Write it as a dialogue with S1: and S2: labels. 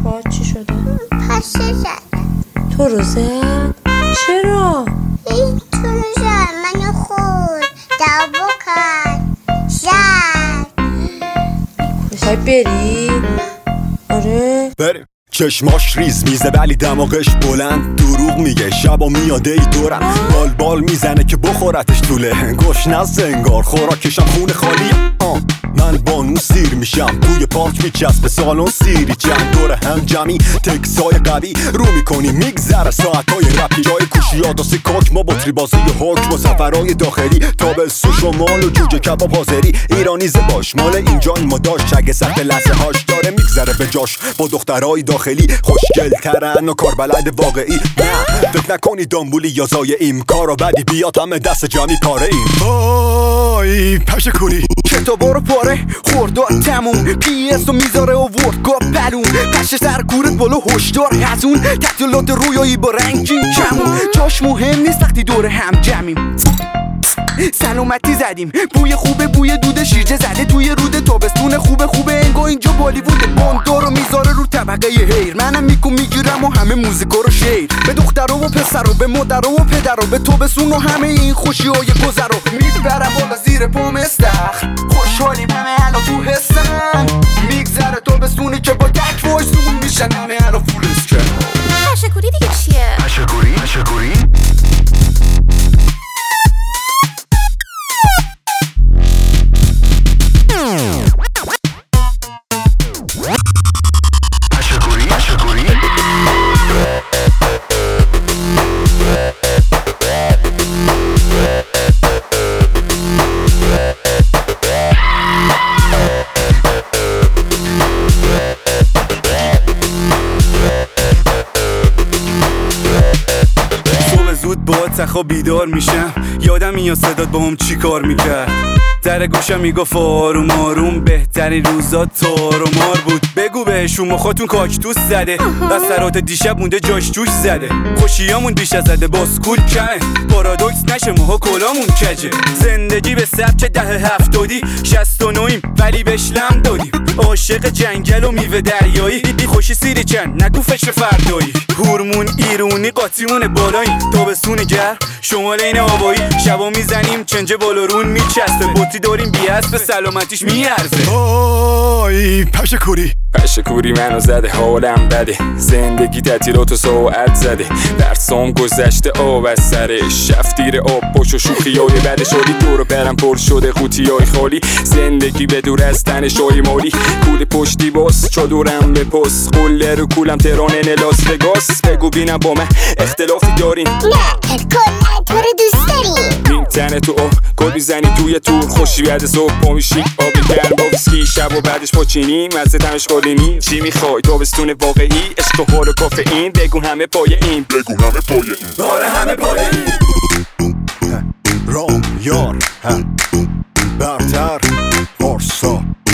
S1: پا چی شده؟
S2: پشه زد.
S1: تو رو زد؟ چرا؟
S2: این تو رو زد، منو خورد، دعوا کرد، زد.
S1: میخوای بری؟ آره
S3: بریم. چشماش ریز میزه ولی دماغش بلند، دروغ میگه شبا میاده ای دورم، بال میزنه که بخورتش طوله، گشنه زنگار خوراکشم خونه خالیه. من بانو سیر میشم توی پارک میچسبه سالن سیری چند دور هم جمعی تکسای قوی رو میکنی میگذره ساعتهای رپی جای کوشیاد و سیکاک ما بطری بازی حکم و سفرهای داخلی تابستون شمال و جوجه کباب حاضری ایرانیزه باش مال اینجا ما داشت اگه سخت لحظه هاش داره میگذره به جاش با دخترهای داخلی خوشگل ترن و کاربلد واقعی. نه فکر نکنی دامبولی یا زایعیم کارو بدی بیاد همه دست جمعی پاره ایم. وای پشه کوری
S4: کتاب رو پاره خوردار تموم PS رو میذاره و وردگاه بلون پشه سر کورت بالا هشدار هزون تعطیلات رویایی با رنگین کمون جاش مهم نیست وقتی دور هم جمعیم. سلامتی زدیم بوی خوبه بوی دود شیرجه زده توی رود تابستون خوبه انگار اینجا بالیوود باندار رو میذاره رو طبقه هیر منم میگیرم و همه موزیکا رو شیر به دخترها و پسرها به مادرها و پدرها به تابستون و همه این خوشی‌های گذر رو میبرم بالا زیر پام استخر خوشحالیم همه الان تو حسن میگذره تابستونی که با تک وایسون میشن همه الان فول اسکن.
S2: پشه‌کوری دیگه چیه؟
S3: پشه‌کوری
S4: تخا بیدار میشم یادم میاد صدات با هم چی کار میکرد در گوشم میگفت آروم آروم بهترین روزا تار و مار بود بگو بهشون مخاتون کاکتوس زده بسرات دیشب مونده جاش توش زده خوشیامون بیش از زده باسکول کمه پارادوکس نشه موها کلامون کجه زندگی به سبک 1070 69 ولی بشلم دادیم عاشق جنگل و میوه دریایی خوشی سیری چند نگو فکر فردایی هورمون ایرونی قاطیمون بالایی تابستون گرم شمال این آبایی شبا میزنیم چنج بالارون میچسته بطی داریم بیاس به سلامتیش میارزه.
S3: وای پشه‌کوری منو زده حالم بده زندگی تعطیلات و ساعت زده درسام گذشته آب از سرش شفتیر آب پشت و شوخیای بده شدی دور برم پر شده قوطیای خالی زندگی به دور از تنشای مالی کول پشتی باز چادرم به پس قله رو کولم تهران لاس وگاس بگو بینم با من اختلافی داریم
S2: نه کلا تو رو دوست داریم
S3: میتنه تو آب گل میزنی توی تور خوشی بعد صبح پا میشی آبی گرم با ویسکی شب و بعدش با چینی مزه دمش قالینی چی میخوای تابستون واقعی عشق و حال و کافئین بگو همه پای این
S4: آره همه پای این
S3: رام یار برتر پارسا